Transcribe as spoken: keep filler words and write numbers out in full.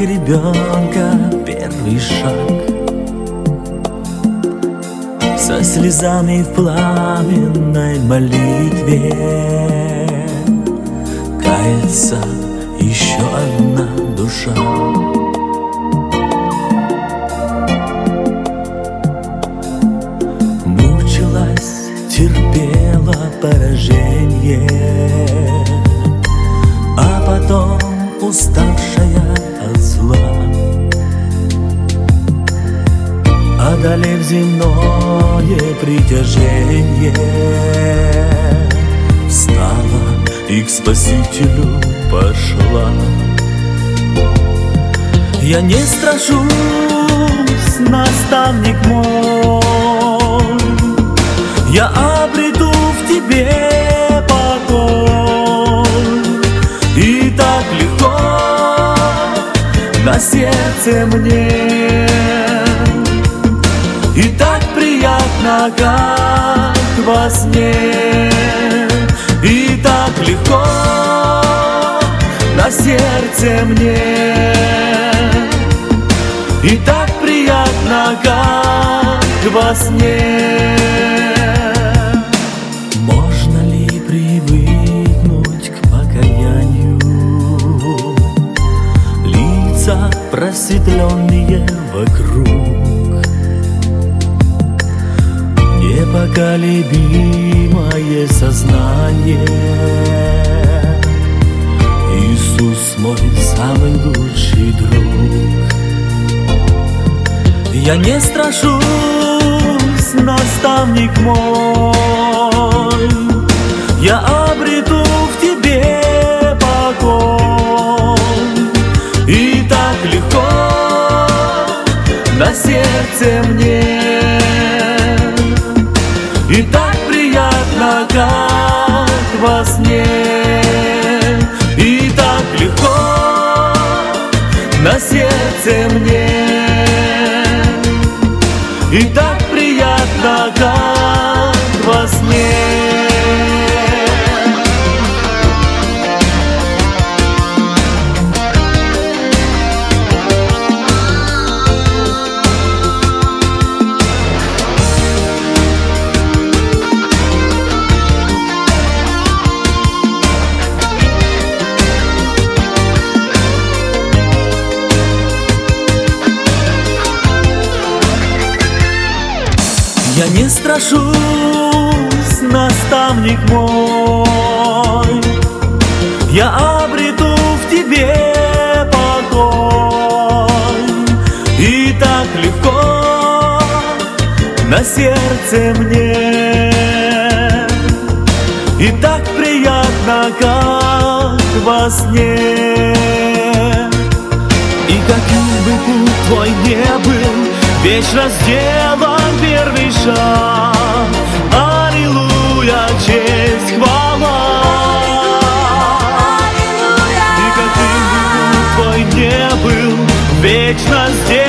ребенка первый шаг, со слезами в пламенной молитве кается еще одна душа. Мучилась, терпела поражение, а потом уставшая от зла, одолев земное притяжение, встала и к Спасителю пошла. Я не страшусь, наставник мой, я обрету в тебе покой. И так легко на сердце мне, и так приятно, как во сне. И так легко на сердце мне, и так приятно, как во сне. Можно ли привыкнуть к покаянию? Лица просветленные вокруг, непоколебимое сознание. Иисус мой самый лучший друг. Я не страшусь, наставник мой, я обрету в тебе покой. И так легко на сердце мне, и так приятно, как во сне. И так легко на сердце мне, и так приятно, как во сне. Я не страшусь, наставник мой, я обрету в тебе покой. И так легко на сердце мне, и так приятно, как во сне. И каким бы путь твой не был, вечно сделан первый шаг. Аллилуйя, честь, хвала. И каким бы путь твой не был, вечно сделан